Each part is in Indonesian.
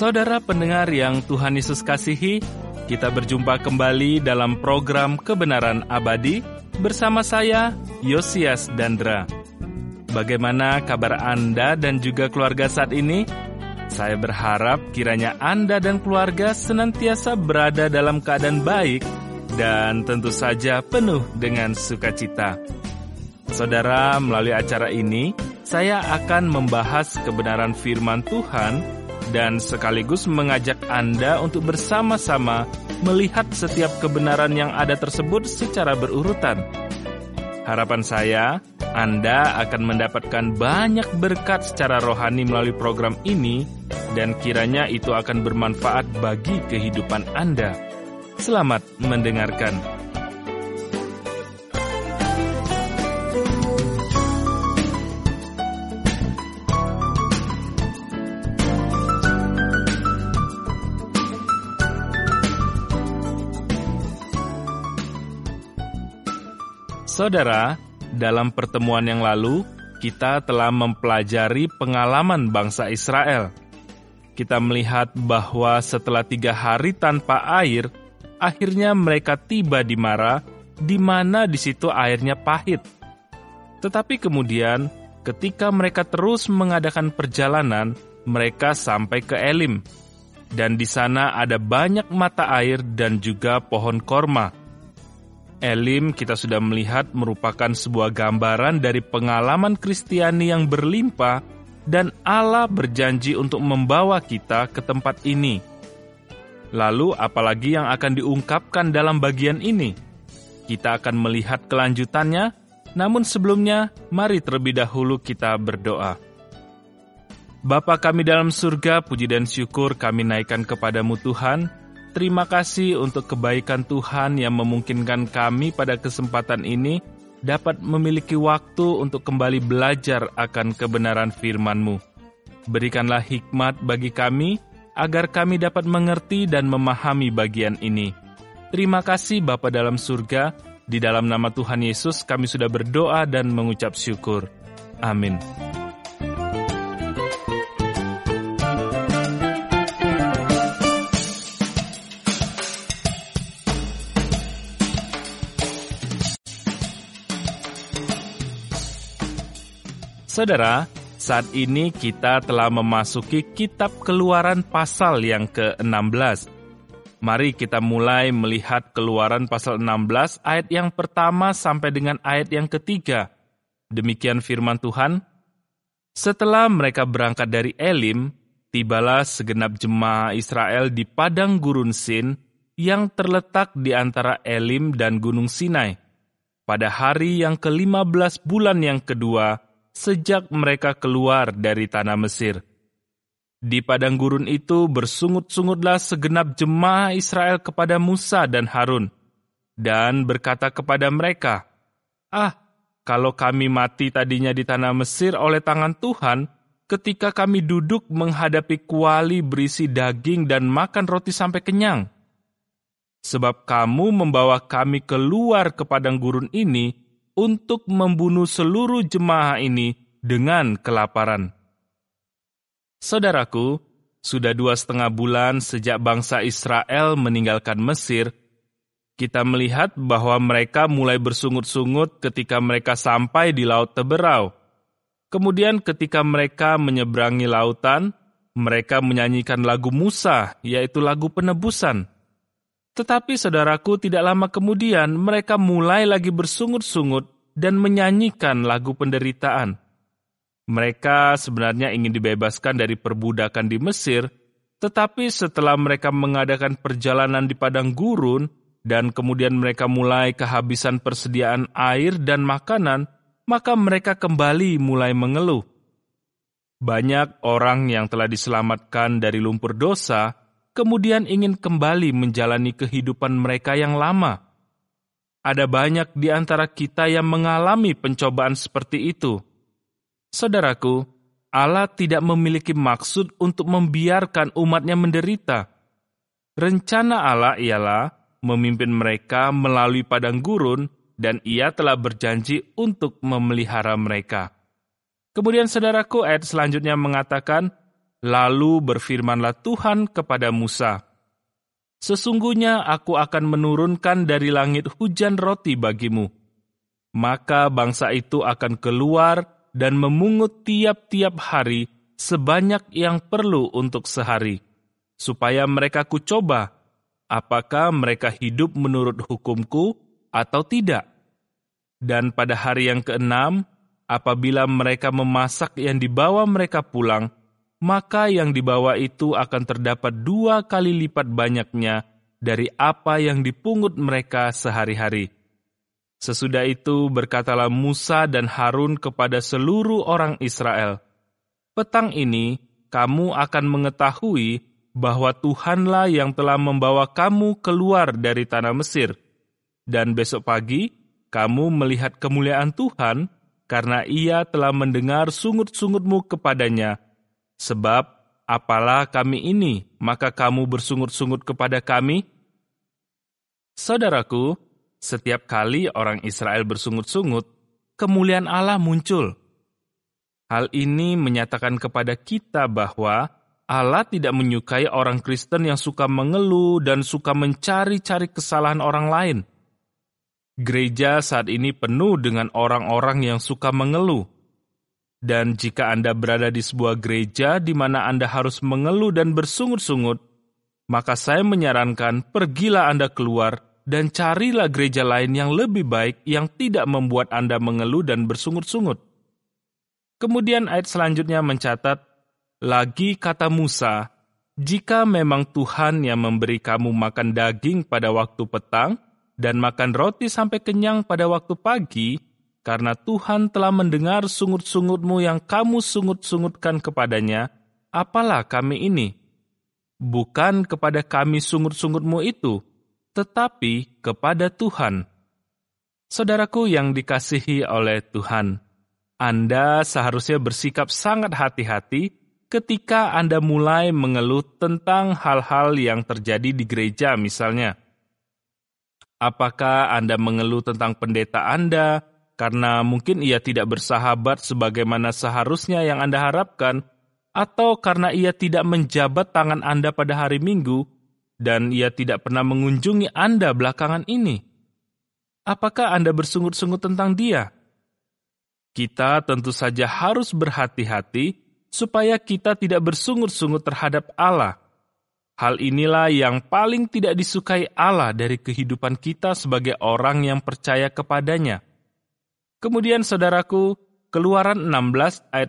Saudara pendengar yang Tuhan Yesus kasihi, kita berjumpa kembali dalam program Kebenaran Abadi bersama saya, Yosias Dandra. Bagaimana kabar Anda dan juga keluarga saat ini? Saya berharap kiranya Anda dan keluarga senantiasa berada dalam keadaan baik dan tentu saja penuh dengan sukacita. Saudara, melalui acara ini, saya akan membahas kebenaran firman Tuhan dan sekaligus mengajak Anda untuk bersama-sama melihat setiap kebenaran yang ada tersebut secara berurutan. Harapan saya, Anda akan mendapatkan banyak berkat secara rohani melalui program ini dan kiranya itu akan bermanfaat bagi kehidupan Anda. Selamat mendengarkan. Saudara, dalam pertemuan yang lalu, kita telah mempelajari pengalaman bangsa Israel. Kita melihat bahwa setelah 3 hari tanpa air, akhirnya mereka tiba di Mara, di mana di situ airnya pahit. Tetapi kemudian, ketika mereka terus mengadakan perjalanan, mereka sampai ke Elim. Dan di sana ada banyak mata air dan juga pohon korma. Elim kita sudah melihat merupakan sebuah gambaran dari pengalaman Kristiani yang berlimpah dan Allah berjanji untuk membawa kita ke tempat ini. Lalu apalagi yang akan diungkapkan dalam bagian ini? Kita akan melihat kelanjutannya, namun sebelumnya mari terlebih dahulu kita berdoa. Bapa kami dalam surga, puji dan syukur kami naikkan kepadamu Tuhan. Terima kasih untuk kebaikan Tuhan yang memungkinkan kami pada kesempatan ini dapat memiliki waktu untuk kembali belajar akan kebenaran firman-Mu. Berikanlah hikmat bagi kami, agar kami dapat mengerti dan memahami bagian ini. Terima kasih Bapa dalam surga, di dalam nama Tuhan Yesus kami sudah berdoa dan mengucap syukur. Amin. Saudara, saat ini kita telah memasuki kitab Keluaran pasal yang ke-16. Mari kita mulai melihat Keluaran pasal 16 ayat yang pertama sampai dengan ayat yang ketiga. Demikian firman Tuhan. Setelah mereka berangkat dari Elim, tibalah segenap jemaah Israel di padang gurun Sin yang terletak di antara Elim dan Gunung Sinai. Pada hari yang ke-15 bulan yang kedua, sejak mereka keluar dari tanah Mesir. Di padang gurun itu bersungut-sungutlah segenap jemaah Israel kepada Musa dan Harun, dan berkata kepada mereka, kalau kami mati tadinya di tanah Mesir oleh tangan Tuhan, ketika kami duduk menghadapi kuali berisi daging dan makan roti sampai kenyang. Sebab kamu membawa kami keluar ke padang gurun ini, untuk membunuh seluruh jemaah ini dengan kelaparan. Saudaraku, sudah 2,5 bulan sejak bangsa Israel meninggalkan Mesir, kita melihat bahwa mereka mulai bersungut-sungut ketika mereka sampai di Laut Teberau. Kemudian ketika mereka menyeberangi lautan, mereka menyanyikan lagu Musa, yaitu lagu penebusan. Tetapi saudaraku, tidak lama kemudian mereka mulai lagi bersungut-sungut dan menyanyikan lagu penderitaan. Mereka sebenarnya ingin dibebaskan dari perbudakan di Mesir, tetapi setelah mereka mengadakan perjalanan di padang gurun dan kemudian mereka mulai kehabisan persediaan air dan makanan, maka mereka kembali mulai mengeluh. Banyak orang yang telah diselamatkan dari lumpur dosa kemudian ingin kembali menjalani kehidupan mereka yang lama. Ada banyak di antara kita yang mengalami pencobaan seperti itu. Saudaraku, Allah tidak memiliki maksud untuk membiarkan umatnya menderita. Rencana Allah ialah memimpin mereka melalui padang gurun dan Ia telah berjanji untuk memelihara mereka. Kemudian saudaraku, ayat selanjutnya mengatakan, Lalu berfirmanlah Tuhan kepada Musa, "Sesungguhnya aku akan menurunkan dari langit hujan roti bagimu. Maka bangsa itu akan keluar dan memungut tiap-tiap hari sebanyak yang perlu untuk sehari, supaya mereka kucoba, apakah mereka hidup menurut hukumku atau tidak. Dan pada hari yang keenam, apabila mereka memasak yang dibawa mereka pulang, maka yang dibawa itu akan terdapat 2 kali lipat banyaknya dari apa yang dipungut mereka sehari-hari." Sesudah itu berkatalah Musa dan Harun kepada seluruh orang Israel, "Petang ini kamu akan mengetahui bahwa Tuhanlah yang telah membawa kamu keluar dari tanah Mesir. Dan besok pagi kamu melihat kemuliaan Tuhan, karena Ia telah mendengar sungut-sungutmu kepadanya. Sebab apalah kami ini, maka kamu bersungut-sungut kepada kami?" Saudaraku, setiap kali orang Israel bersungut-sungut, kemuliaan Allah muncul. Hal ini menyatakan kepada kita bahwa Allah tidak menyukai orang Kristen yang suka mengeluh dan suka mencari-cari kesalahan orang lain. Gereja saat ini penuh dengan orang-orang yang suka mengeluh. Dan jika Anda berada di sebuah gereja di mana Anda harus mengeluh dan bersungut-sungut, maka saya menyarankan pergilah Anda keluar dan carilah gereja lain yang lebih baik yang tidak membuat Anda mengeluh dan bersungut-sungut. Kemudian ayat selanjutnya mencatat, "Lagi kata Musa, jika memang Tuhan yang memberi kamu makan daging pada waktu petang dan makan roti sampai kenyang pada waktu pagi, karena Tuhan telah mendengar sungut-sungutmu yang kamu sungut-sungutkan kepadanya, apalah kami ini? Bukan kepada kami sungut-sungutmu itu, tetapi kepada Tuhan." Saudaraku yang dikasihi oleh Tuhan, Anda seharusnya bersikap sangat hati-hati ketika Anda mulai mengeluh tentang hal-hal yang terjadi di gereja misalnya. Apakah Anda mengeluh tentang pendeta Anda karena mungkin ia tidak bersahabat sebagaimana seharusnya yang Anda harapkan, atau karena ia tidak menjabat tangan Anda pada hari Minggu, dan ia tidak pernah mengunjungi Anda belakangan ini? Apakah Anda bersungut-sungut tentang dia? Kita tentu saja harus berhati-hati supaya kita tidak bersungut-sungut terhadap Allah. Hal inilah yang paling tidak disukai Allah dari kehidupan kita sebagai orang yang percaya kepadanya. Kemudian saudaraku, Keluaran 16 ayat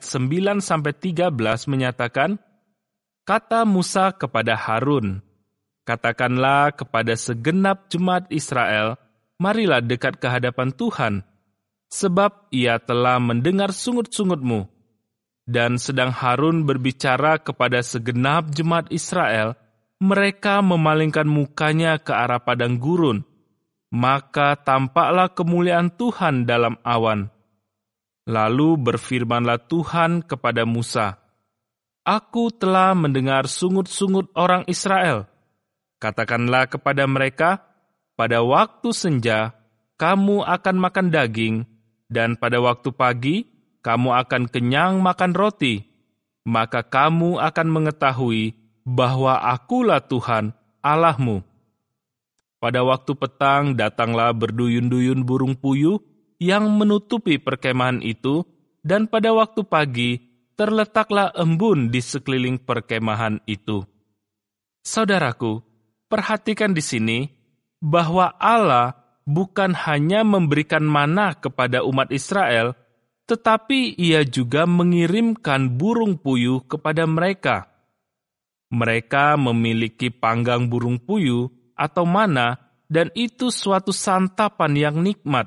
9-13 menyatakan, "Kata Musa kepada Harun, katakanlah kepada segenap jemaat Israel, marilah dekat ke hadapan Tuhan, sebab ia telah mendengar sungut-sungutmu." Dan sedang Harun berbicara kepada segenap jemaat Israel, mereka memalingkan mukanya ke arah padang gurun. Maka tampaklah kemuliaan Tuhan dalam awan. Lalu berfirmanlah Tuhan kepada Musa, "Aku telah mendengar sungut-sungut orang Israel. Katakanlah kepada mereka, pada waktu senja, kamu akan makan daging, dan pada waktu pagi, kamu akan kenyang makan roti. Maka kamu akan mengetahui bahwa akulah Tuhan, Allahmu." Pada waktu petang datanglah berduyun-duyun burung puyuh yang menutupi perkemahan itu, dan pada waktu pagi terletaklah embun di sekeliling perkemahan itu. Saudaraku, perhatikan di sini bahwa Allah bukan hanya memberikan mana kepada umat Israel, tetapi Ia juga mengirimkan burung puyuh kepada mereka. Mereka memiliki panggang burung puyuh atau mana, dan itu suatu santapan yang nikmat.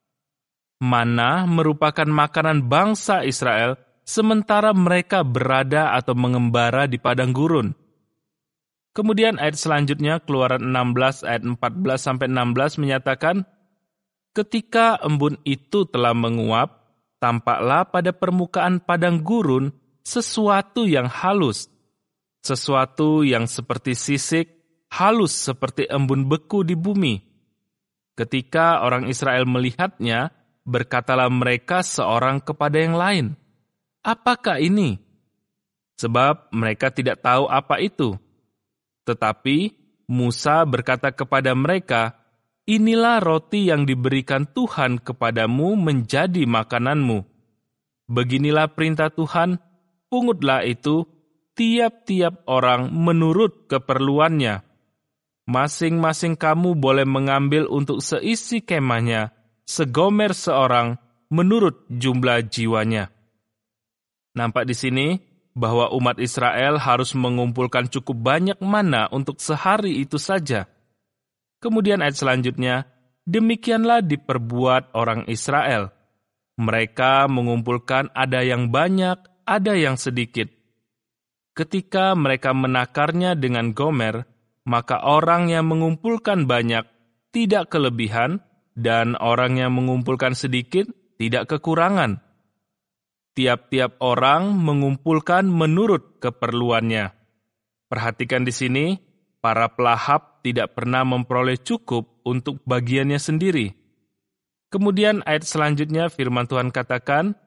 Mana merupakan makanan bangsa Israel sementara mereka berada atau mengembara di padang gurun. Kemudian ayat selanjutnya, Keluaran 16 ayat 14-16 menyatakan, "Ketika embun itu telah menguap, tampaklah pada permukaan padang gurun sesuatu yang halus, sesuatu yang seperti sisik, halus seperti embun beku di bumi. Ketika orang Israel melihatnya, berkatalah mereka seorang kepada yang lain, 'Apakah ini?' sebab mereka tidak tahu apa itu. Tetapi Musa berkata kepada mereka, "Inilah roti yang diberikan Tuhan kepadamu menjadi makananmu. Beginilah perintah Tuhan, pungutlah itu tiap-tiap orang menurut keperluannya. Masing-masing kamu boleh mengambil untuk seisi kemahnya, segomer seorang menurut jumlah jiwanya." Nampak di sini bahwa umat Israel harus mengumpulkan cukup banyak mana untuk sehari itu saja. Kemudian ayat selanjutnya, demikianlah diperbuat orang Israel. Mereka mengumpulkan ada yang banyak, ada yang sedikit. Ketika mereka menakarnya dengan gomer, maka orang yang mengumpulkan banyak tidak kelebihan, dan orang yang mengumpulkan sedikit tidak kekurangan. Tiap-tiap orang mengumpulkan menurut keperluannya. Perhatikan di sini, para pelahap tidak pernah memperoleh cukup untuk bagiannya sendiri. Kemudian ayat selanjutnya firman Tuhan katakan,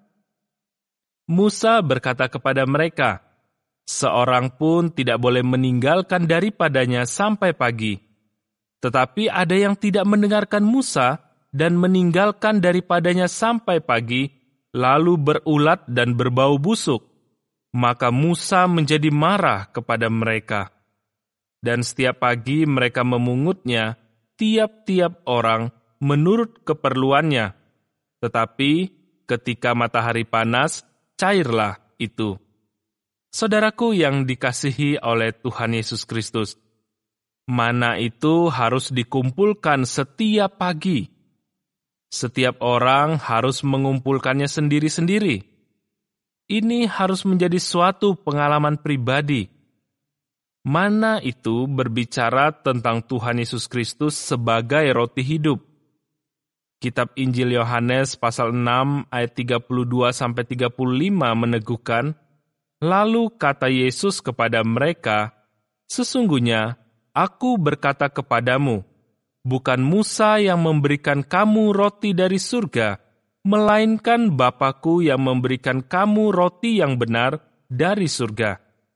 Musa berkata kepada mereka, "Seorang pun tidak boleh meninggalkan daripadanya sampai pagi." Tetapi ada yang tidak mendengarkan Musa dan meninggalkan daripadanya sampai pagi, lalu berulat dan berbau busuk. Maka Musa menjadi marah kepada mereka. Dan setiap pagi mereka memungutnya, tiap-tiap orang menurut keperluannya. Tetapi ketika matahari panas, cairlah itu. Saudaraku yang dikasihi oleh Tuhan Yesus Kristus, mana itu harus dikumpulkan setiap pagi. Setiap orang harus mengumpulkannya sendiri-sendiri. Ini harus menjadi suatu pengalaman pribadi. Mana itu berbicara tentang Tuhan Yesus Kristus sebagai roti hidup. Kitab Injil Yohanes pasal 6 ayat 32-35 meneguhkan, lalu kata Yesus kepada mereka, "Sesungguhnya aku berkata kepadamu, bukan Musa yang memberikan kamu roti dari surga, melainkan Bapa-Ku yang memberikan kamu roti yang benar dari surga.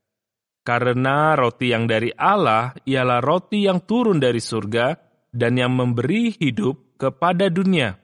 Karena roti yang dari Allah ialah roti yang turun dari surga dan yang memberi hidup kepada dunia."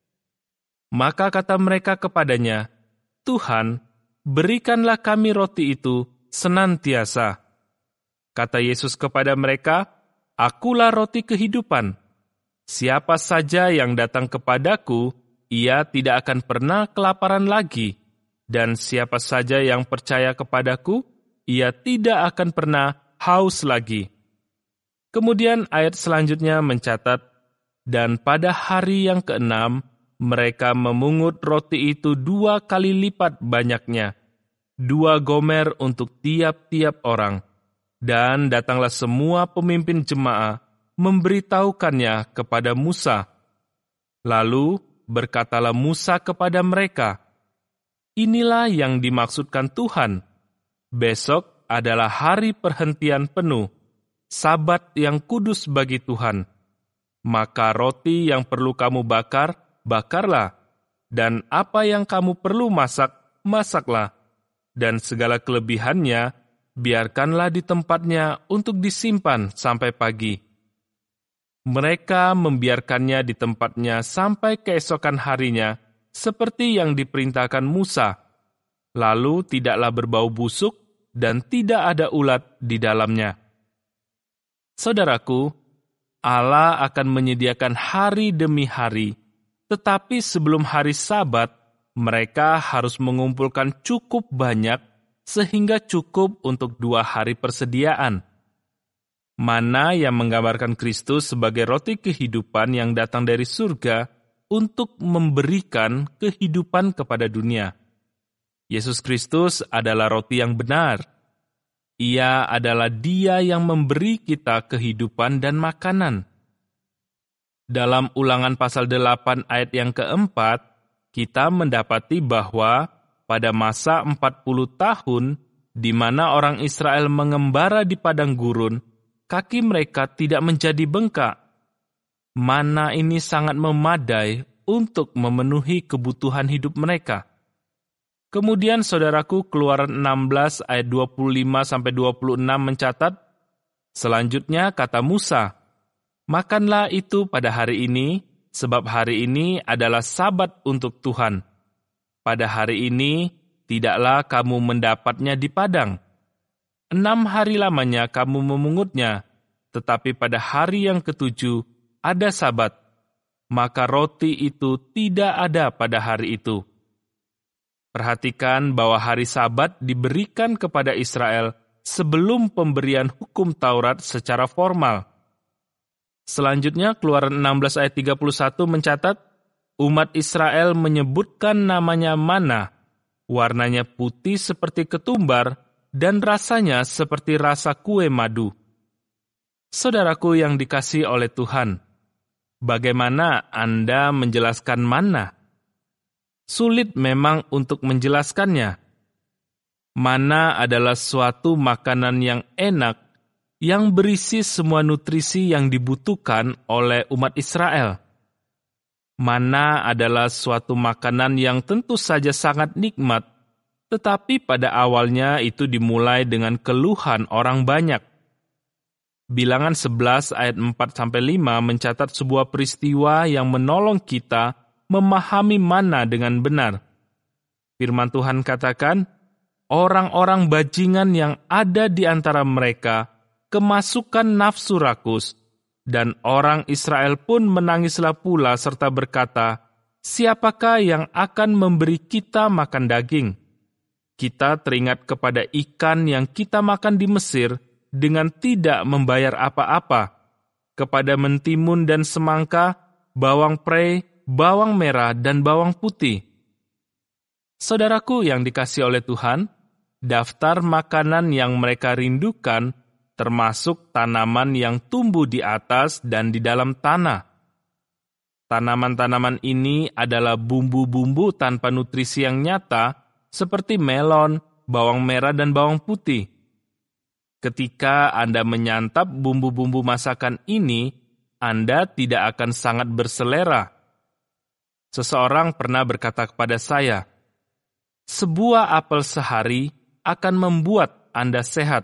Maka kata mereka kepadanya, "Tuhan, berikanlah kami roti itu senantiasa." Kata Yesus kepada mereka, "Akulah roti kehidupan. Siapa saja yang datang kepadaku, ia tidak akan pernah kelaparan lagi. Dan siapa saja yang percaya kepadaku, ia tidak akan pernah haus lagi." Kemudian ayat selanjutnya mencatat, dan pada hari yang ke-6, mereka memungut roti itu 2 kali lipat banyaknya, 2 gomer untuk tiap-tiap orang. Dan datanglah semua pemimpin jemaah memberitahukannya kepada Musa. Lalu berkatalah Musa kepada mereka, "Inilah yang dimaksudkan Tuhan. Besok adalah hari perhentian penuh, Sabat yang kudus bagi Tuhan. Maka roti yang perlu kamu bakar, bakarlah, dan apa yang kamu perlu masak, masaklah, dan segala kelebihannya, biarkanlah di tempatnya untuk disimpan sampai pagi." Mereka membiarkannya di tempatnya sampai keesokan harinya, seperti yang diperintahkan Musa. Lalu tidaklah berbau busuk, dan tidak ada ulat di dalamnya. Saudaraku, Allah akan menyediakan hari demi hari, tetapi sebelum hari Sabat, mereka harus mengumpulkan cukup banyak sehingga cukup untuk 2 hari persediaan. Mana yang menggambarkan Kristus sebagai roti kehidupan yang datang dari surga untuk memberikan kehidupan kepada dunia. Yesus Kristus adalah roti yang benar. Ia adalah Dia yang memberi kita kehidupan dan makanan. Dalam Ulangan pasal 8 ayat yang keempat, kita mendapati bahwa pada masa 40 tahun, di mana orang Israel mengembara di padang gurun, kaki mereka tidak menjadi bengkak. Mana ini sangat memadai untuk memenuhi kebutuhan hidup mereka. Kemudian saudaraku, Keluaran 16 ayat 25-26 mencatat, selanjutnya kata Musa, "Makanlah itu pada hari ini, sebab hari ini adalah Sabat untuk Tuhan. Pada hari ini tidaklah kamu mendapatnya di padang. 6 hari lamanya kamu memungutnya, tetapi pada hari yang ketujuh ada Sabat, maka roti itu tidak ada pada hari itu." Perhatikan bahwa hari Sabat diberikan kepada Israel sebelum pemberian hukum Taurat secara formal. Selanjutnya, Keluaran 16 ayat 31 mencatat, umat Israel menyebutkan namanya mana, warnanya putih seperti ketumbar, dan rasanya seperti rasa kue madu. Saudaraku yang dikasihi oleh Tuhan, bagaimana Anda menjelaskan mana? Sulit memang untuk menjelaskannya. Mana adalah suatu makanan yang enak, yang berisi semua nutrisi yang dibutuhkan oleh umat Israel. Mana adalah suatu makanan yang tentu saja sangat nikmat, tetapi pada awalnya itu dimulai dengan keluhan orang banyak. Bilangan 11 ayat 4-5 mencatat sebuah peristiwa yang menolong kita memahami mana dengan benar. Firman Tuhan katakan, orang-orang bajingan yang ada di antara mereka kemasukan nafsu rakus, dan orang Israel pun menangislah pula serta berkata, "Siapakah yang akan memberi kita makan daging? Kita teringat kepada ikan yang kita makan di Mesir dengan tidak membayar apa-apa, kepada mentimun dan semangka, bawang prei, bawang merah, dan bawang putih." Saudaraku yang dikasihi oleh Tuhan, daftar makanan yang mereka rindukan termasuk tanaman yang tumbuh di atas dan di dalam tanah. Tanaman-tanaman ini adalah bumbu-bumbu tanpa nutrisi yang nyata, seperti melon, bawang merah, dan bawang putih. Ketika Anda menyantap bumbu-bumbu masakan ini, Anda tidak akan sangat berselera. Seseorang pernah berkata kepada saya, "Sebuah apel sehari akan membuat Anda sehat,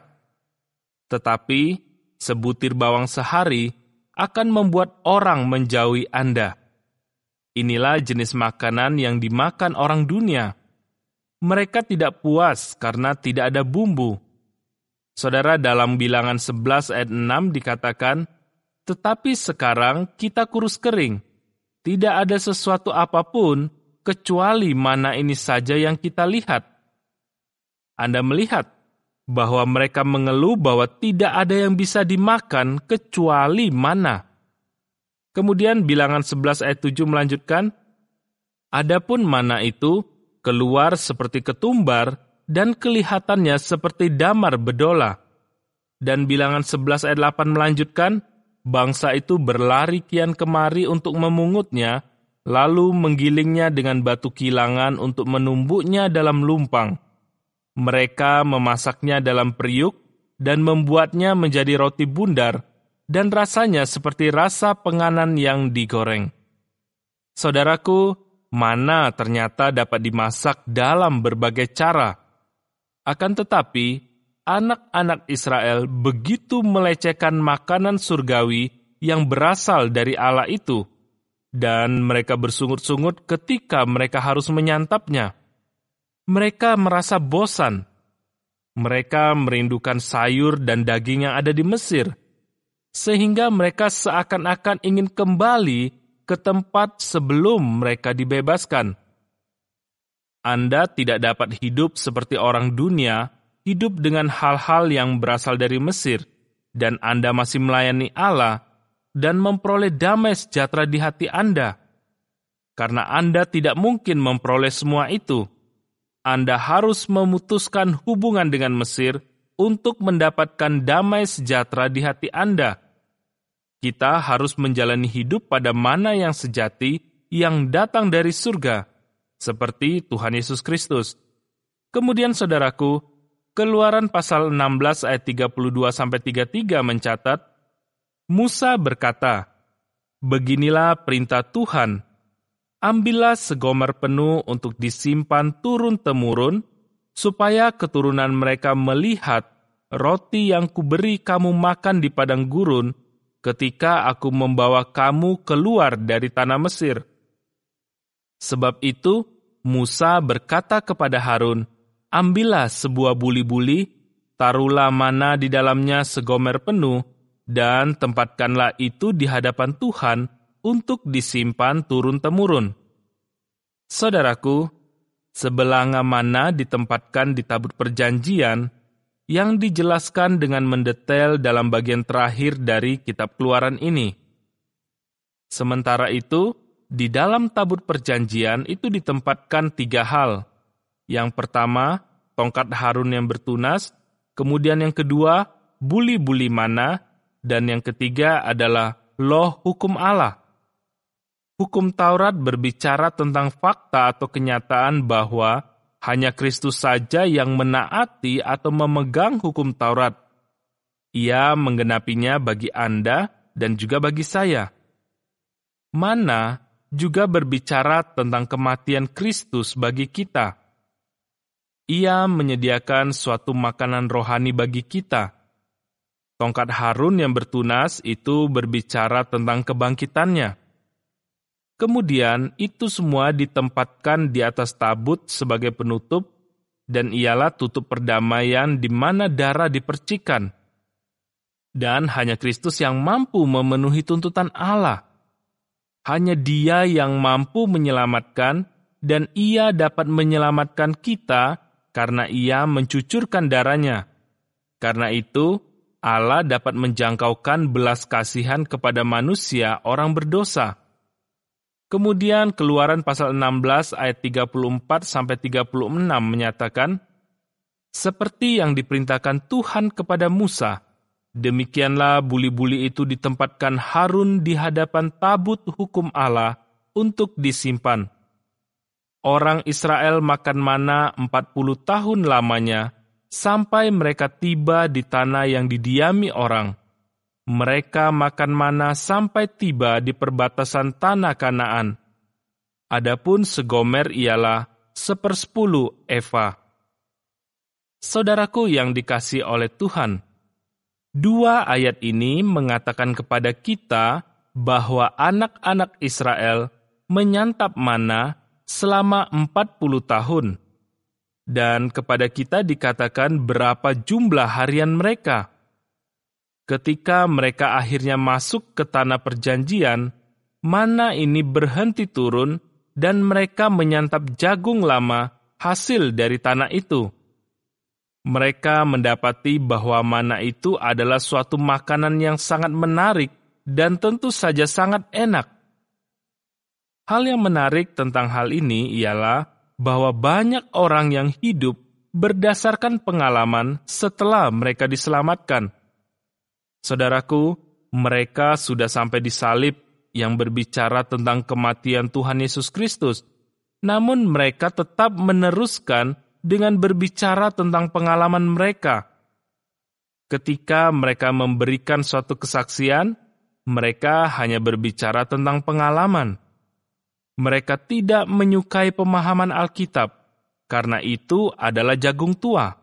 tetapi sebutir bawang sehari akan membuat orang menjauhi Anda." Inilah jenis makanan yang dimakan orang dunia. Mereka tidak puas karena tidak ada bumbu. Saudara, dalam Bilangan 11 ayat 6 dikatakan, "Tetapi sekarang kita kurus kering. Tidak ada sesuatu apapun kecuali mana ini saja yang kita lihat." Anda melihat bahwa mereka mengeluh bahwa tidak ada yang bisa dimakan kecuali mana. Kemudian Bilangan 11 ayat 7 melanjutkan, "Adapun mana itu keluar seperti ketumbar dan kelihatannya seperti damar bedola." Dan Bilangan 11 ayat 8 melanjutkan, "Bangsa itu berlari kian kemari untuk memungutnya, lalu menggilingnya dengan batu kilangan untuk menumbuknya dalam lumpang. Mereka memasaknya dalam periuk dan membuatnya menjadi roti bundar, dan rasanya seperti rasa penganan yang digoreng." Saudaraku, mana ternyata dapat dimasak dalam berbagai cara. Akan tetapi, anak-anak Israel begitu melecehkan makanan surgawi yang berasal dari Allah itu, dan mereka bersungut-sungut ketika mereka harus menyantapnya. Mereka merasa bosan. Mereka merindukan sayur dan daging yang ada di Mesir, sehingga mereka seakan-akan ingin kembali ke tempat sebelum mereka dibebaskan. Anda tidak dapat hidup seperti orang dunia, hidup dengan hal-hal yang berasal dari Mesir, dan Anda masih melayani Allah dan memperoleh damai sejahtera di hati Anda. Karena Anda tidak mungkin memperoleh semua itu, Anda harus memutuskan hubungan dengan Mesir untuk mendapatkan damai sejahtera di hati Anda. Kita harus menjalani hidup pada mana yang sejati yang datang dari surga, seperti Tuhan Yesus Kristus. Kemudian saudaraku, Keluaran pasal 16 ayat 32-33 mencatat, Musa berkata, "Beginilah perintah Tuhan, Ambillah segomer penuh untuk disimpan turun-temurun, supaya keturunan mereka melihat roti yang kuberi kamu makan di padang gurun ketika aku membawa kamu keluar dari tanah Mesir. Sebab itu, Musa berkata kepada Harun, ambillah sebuah buli-buli, taruhlah mana di dalamnya segomer penuh, dan tempatkanlah itu di hadapan Tuhan untuk disimpan turun-temurun. Saudaraku, sebelanga mana ditempatkan di tabut perjanjian, yang dijelaskan dengan mendetail dalam bagian terakhir dari kitab Keluaran ini. Sementara itu, di dalam tabut perjanjian itu ditempatkan 3 hal. Yang pertama, tongkat Harun yang bertunas, kemudian yang kedua, buli-buli mana, dan yang ketiga adalah loh hukum Allah. Hukum Taurat berbicara tentang fakta atau kenyataan bahwa hanya Kristus saja yang menaati atau memegang hukum Taurat. Ia menggenapinya bagi Anda dan juga bagi saya. Mana juga berbicara tentang kematian Kristus bagi kita. Ia menyediakan suatu makanan rohani bagi kita. Tongkat Harun yang bertunas itu berbicara tentang kebangkitannya. Kemudian itu semua ditempatkan di atas tabut sebagai penutup, dan ialah tutup perdamaian di mana darah dipercikan. Dan hanya Kristus yang mampu memenuhi tuntutan Allah. Hanya Dia yang mampu menyelamatkan, dan Ia dapat menyelamatkan kita karena Ia mencucurkan darahnya. Karena itu, Allah dapat menjangkaukan belas kasihan kepada manusia orang berdosa. Kemudian Keluaran pasal 16 ayat 34-36 menyatakan, seperti yang diperintahkan Tuhan kepada Musa, demikianlah buli-buli itu ditempatkan Harun di hadapan tabut hukum Allah untuk disimpan. Orang Israel makan mana 40 tahun lamanya, sampai mereka tiba di tanah yang didiami orang. Mereka makan mana sampai tiba di perbatasan tanah Kanaan. Adapun segomer ialah 1/10 eva. Saudaraku yang dikasihi oleh Tuhan, 2 ayat ini mengatakan kepada kita bahwa anak-anak Israel menyantap mana selama 40 tahun. Dan kepada kita dikatakan berapa jumlah harian mereka. Ketika mereka akhirnya masuk ke tanah perjanjian, mana ini berhenti turun dan mereka menyantap jagung lama hasil dari tanah itu. Mereka mendapati bahwa mana itu adalah suatu makanan yang sangat menarik dan tentu saja sangat enak. Hal yang menarik tentang hal ini ialah bahwa banyak orang yang hidup berdasarkan pengalaman setelah mereka diselamatkan. Saudaraku, mereka sudah sampai di salib yang berbicara tentang kematian Tuhan Yesus Kristus, namun mereka tetap meneruskan dengan berbicara tentang pengalaman mereka. Ketika mereka memberikan suatu kesaksian, mereka hanya berbicara tentang pengalaman. Mereka tidak menyukai pemahaman Alkitab, karena itu adalah jagung tua.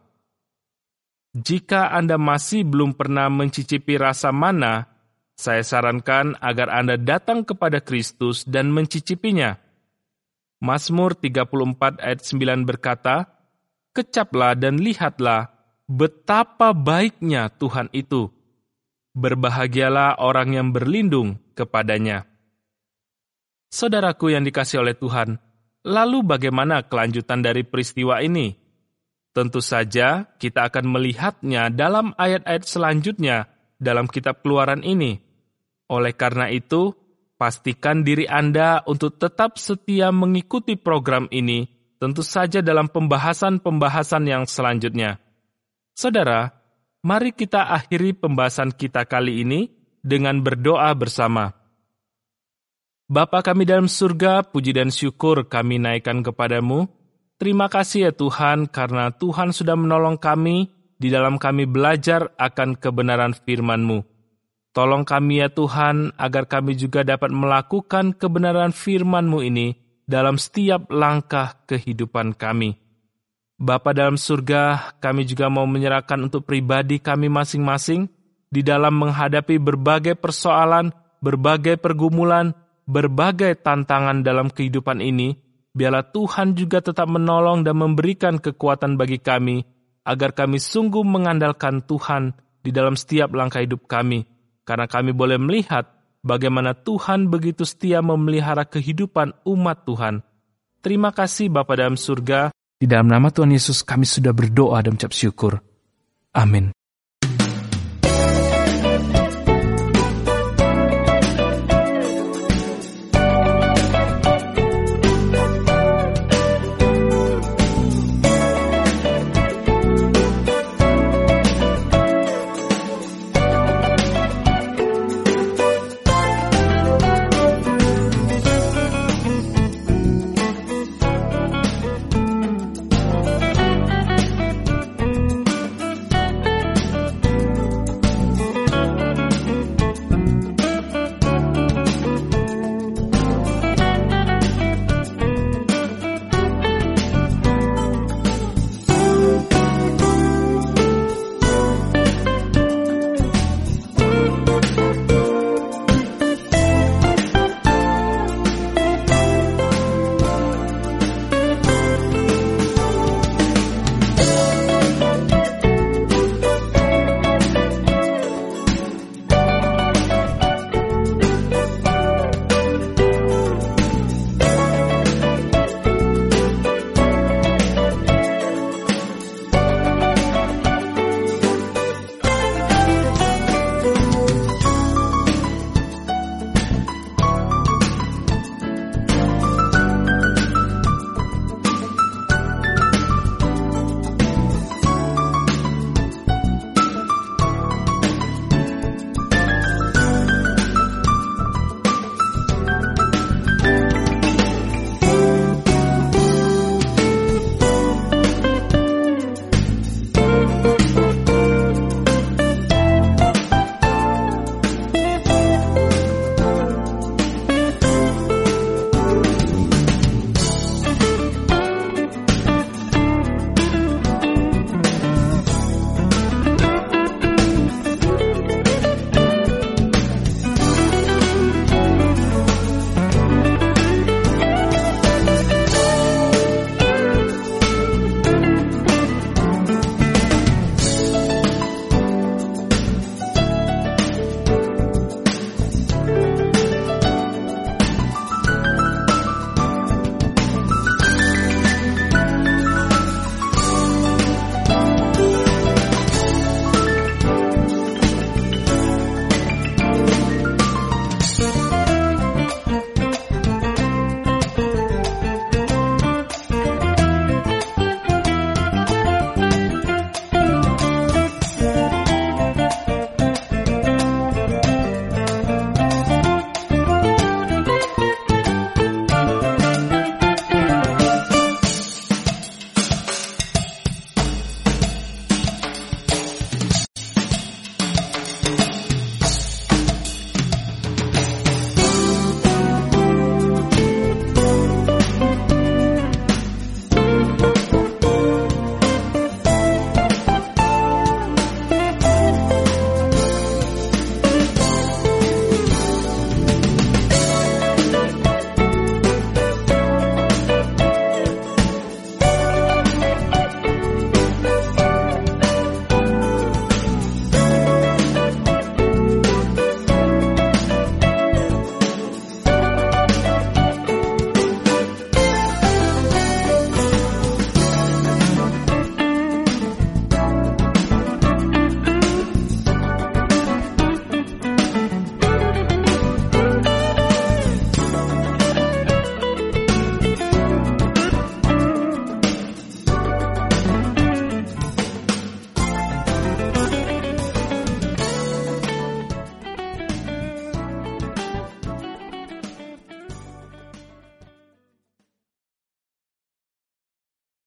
Jika Anda masih belum pernah mencicipi rasa mana, saya sarankan agar Anda datang kepada Kristus dan mencicipinya. Mazmur 34 ayat 9 berkata, kecaplah dan lihatlah betapa baiknya Tuhan itu. Berbahagialah orang yang berlindung kepadanya. Saudaraku yang dikasihi oleh Tuhan, lalu bagaimana kelanjutan dari peristiwa ini? Tentu saja kita akan melihatnya dalam ayat-ayat selanjutnya dalam kitab Keluaran ini. Oleh karena itu, pastikan diri Anda untuk tetap setia mengikuti program ini, tentu saja dalam pembahasan-pembahasan yang selanjutnya. Saudara, mari kita akhiri pembahasan kita kali ini dengan berdoa bersama. Bapa kami dalam surga, puji dan syukur kami naikkan kepadamu. Terima kasih ya Tuhan, karena Tuhan sudah menolong kami di dalam kami belajar akan kebenaran firman-Mu. Tolong kami ya Tuhan, agar kami juga dapat melakukan kebenaran firman-Mu ini dalam setiap langkah kehidupan kami. Bapa dalam surga, kami juga mau menyerahkan untuk pribadi kami masing-masing di dalam menghadapi berbagai persoalan, berbagai pergumulan, berbagai tantangan dalam kehidupan ini. Biarlah Tuhan juga tetap menolong dan memberikan kekuatan bagi kami, agar kami sungguh mengandalkan Tuhan di dalam setiap langkah hidup kami, karena kami boleh melihat bagaimana Tuhan begitu setia memelihara kehidupan umat Tuhan. Terima kasih Bapa dalam surga. Di dalam nama Tuhan Yesus kami sudah berdoa dan ucap syukur. Amin.